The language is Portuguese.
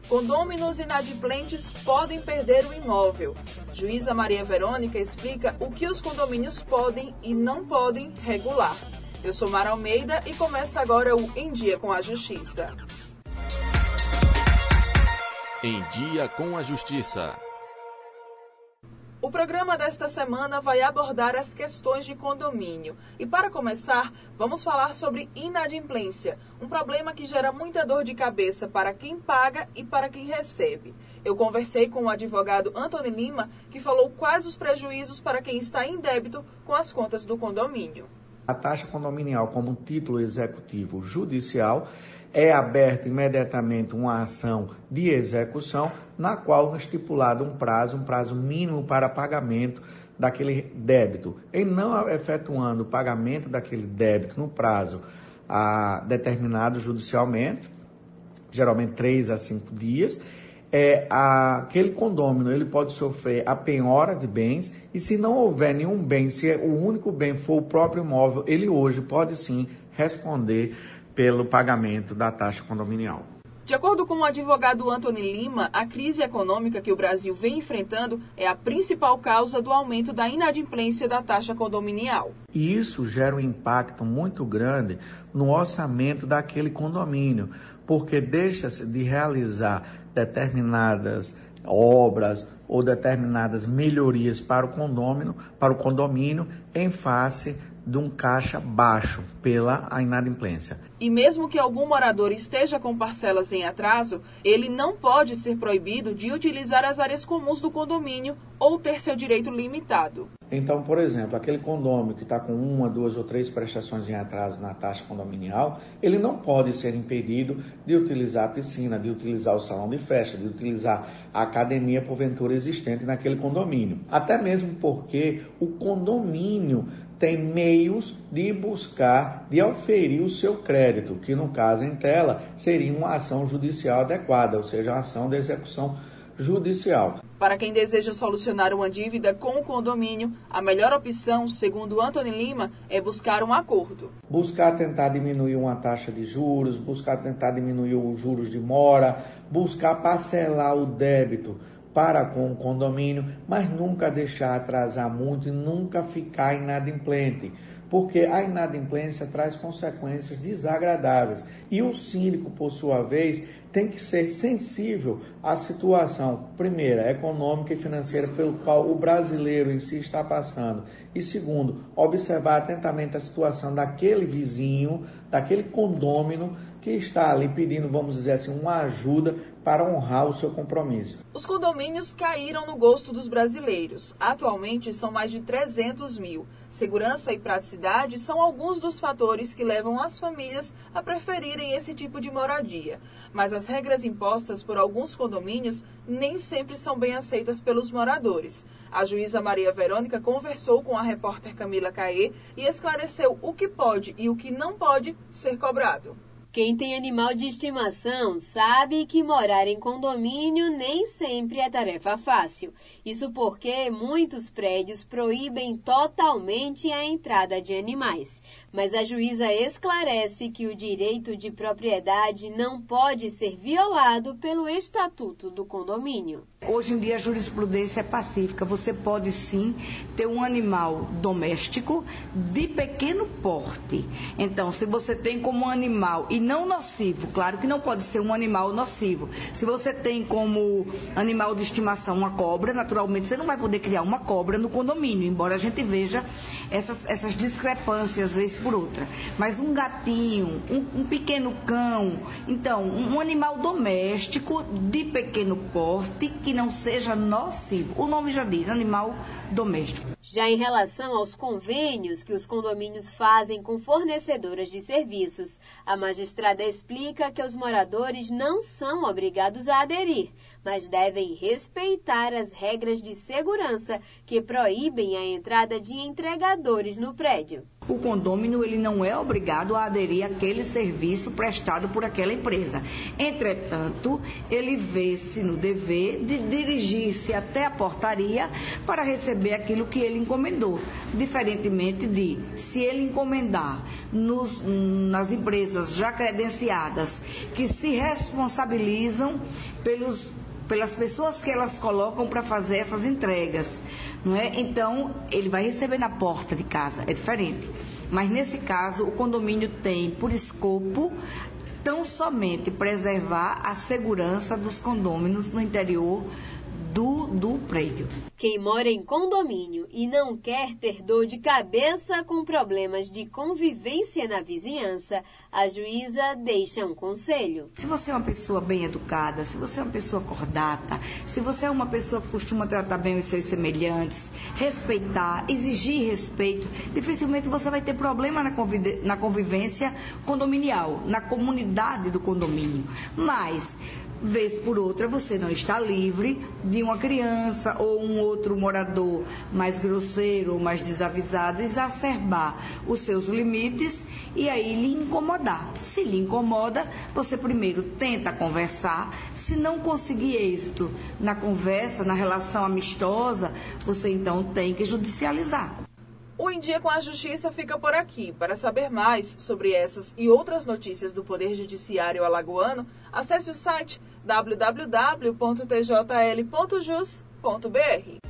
Condôminos inadimplentes podem perder o imóvel. Juíza Maria Verônica explica o que os condomínios podem e não podem regular. Eu sou Mara Almeida e começa agora o Em Dia com a Justiça. Em Dia com a Justiça. O programa desta semana vai abordar as questões de condomínio. E para começar, vamos falar sobre inadimplência, um problema que gera muita dor de cabeça para quem paga e para quem recebe. Eu conversei com o advogado Antônio Lima, que falou quais os prejuízos para quem está em débito com as contas do condomínio. A taxa condominial, como título executivo judicial, é aberta imediatamente uma ação de execução, na qual é estipulado um prazo mínimo para pagamento daquele débito. Em não efetuando o pagamento daquele débito no prazo determinado judicialmente, geralmente 3 a 5 dias, aquele condômino ele pode sofrer a penhora de bens, e se não houver nenhum bem, se o único bem for o próprio imóvel, ele hoje pode sim responder pelo pagamento da taxa condominial. De acordo com o advogado Antônio Lima, a crise econômica que o Brasil vem enfrentando é a principal causa do aumento da inadimplência da taxa condominial. E isso gera um impacto muito grande no orçamento daquele condomínio, porque deixa-se de realizar determinadas obras ou determinadas melhorias para o condomínio em face de um caixa baixo pela inadimplência. E mesmo que algum morador esteja com parcelas em atraso, ele não pode ser proibido de utilizar as áreas comuns do condomínio ou ter seu direito limitado. Então, por exemplo, aquele condômino que está com 1, 2 ou 3 prestações em atraso na taxa condominial, ele não pode ser impedido de utilizar a piscina, de utilizar o salão de festa, de utilizar a academia porventura existente naquele condomínio. Até mesmo porque o condomínio tem meios de buscar, de auferir o seu crédito, que no caso em tela seria uma ação judicial adequada, ou seja, uma ação de execução judicial. Para quem deseja solucionar uma dívida com o condomínio, a melhor opção, segundo Antônio Lima, é buscar um acordo. Buscar tentar diminuir uma taxa de juros, buscar tentar diminuir os juros de mora, buscar parcelar o débito para com o condomínio, mas nunca deixar atrasar muito e nunca ficar inadimplente, porque a inadimplência traz consequências desagradáveis. E o síndico, por sua vez, tem que ser sensível à situação, primeira, econômica e financeira pelo qual o brasileiro em si está passando. E segundo, observar atentamente a situação daquele vizinho, daquele condômino que está ali pedindo, vamos dizer assim, uma ajuda para honrar o seu compromisso. Os condomínios caíram no gosto dos brasileiros. Atualmente são mais de 300 mil. Segurança e praticidade são alguns dos fatores que levam as famílias a preferirem esse tipo de moradia. Mas as regras impostas por alguns condomínios nem sempre são bem aceitas pelos moradores. A juíza Maria Verônica conversou com a repórter Camila Caê e esclareceu o que pode e o que não pode ser cobrado. Quem tem animal de estimação sabe que morar em condomínio nem sempre é tarefa fácil. Isso porque muitos prédios proíbem totalmente a entrada de animais. Mas a juíza esclarece que o direito de propriedade não pode ser violado pelo estatuto do condomínio. Hoje em dia a jurisprudência é pacífica. Você pode sim ter um animal doméstico de pequeno porte. Então, se você tem como animal e não nocivo, claro que não pode ser um animal nocivo. Se você tem como animal de estimação uma cobra, naturalmente você não vai poder criar uma cobra no condomínio, embora a gente veja essas discrepâncias vez por outra. Mas um gatinho, um pequeno cão, então um animal doméstico de pequeno porte que não seja nocivo. O nome já diz, animal doméstico. Já em relação aos convênios que os condomínios fazem com fornecedoras de serviços, a magistrada explica que os moradores não são obrigados a aderir, mas devem respeitar as regras de segurança que proíbem a entrada de entregadores no prédio. o condômino ele não é obrigado a aderir àquele serviço prestado por aquela empresa. Entretanto, ele vê-se no dever de dirigir-se até a portaria para receber aquilo que ele encomendou. Diferentemente de, se ele encomendar nas empresas já credenciadas, que se responsabilizam pelas pessoas que elas colocam para fazer essas entregas, não é? Então, ele vai receber na porta de casa, é diferente. Mas, nesse caso, o condomínio tem por escopo tão somente preservar a segurança dos condôminos no interior do prédio. Quem mora em condomínio e não quer ter dor de cabeça com problemas de convivência na vizinhança, a juíza deixa um conselho. Se você é uma pessoa bem educada, se você é uma pessoa cordata, se você é uma pessoa que costuma tratar bem os seus semelhantes, respeitar, exigir respeito, dificilmente você vai ter problema na convivência condominial, na comunidade do condomínio. Mas, vez por outra, você não está livre de uma criança ou um outro morador mais grosseiro ou mais desavisado exacerbar os seus limites e aí lhe incomodar. Se lhe incomoda, você primeiro tenta conversar. Se não conseguir êxito na conversa, na relação amistosa, você então tem que judicializar. O Em Dia com a Justiça fica por aqui. Para saber mais sobre essas e outras notícias do Poder Judiciário alagoano, acesse o site www.tjl.jus.br.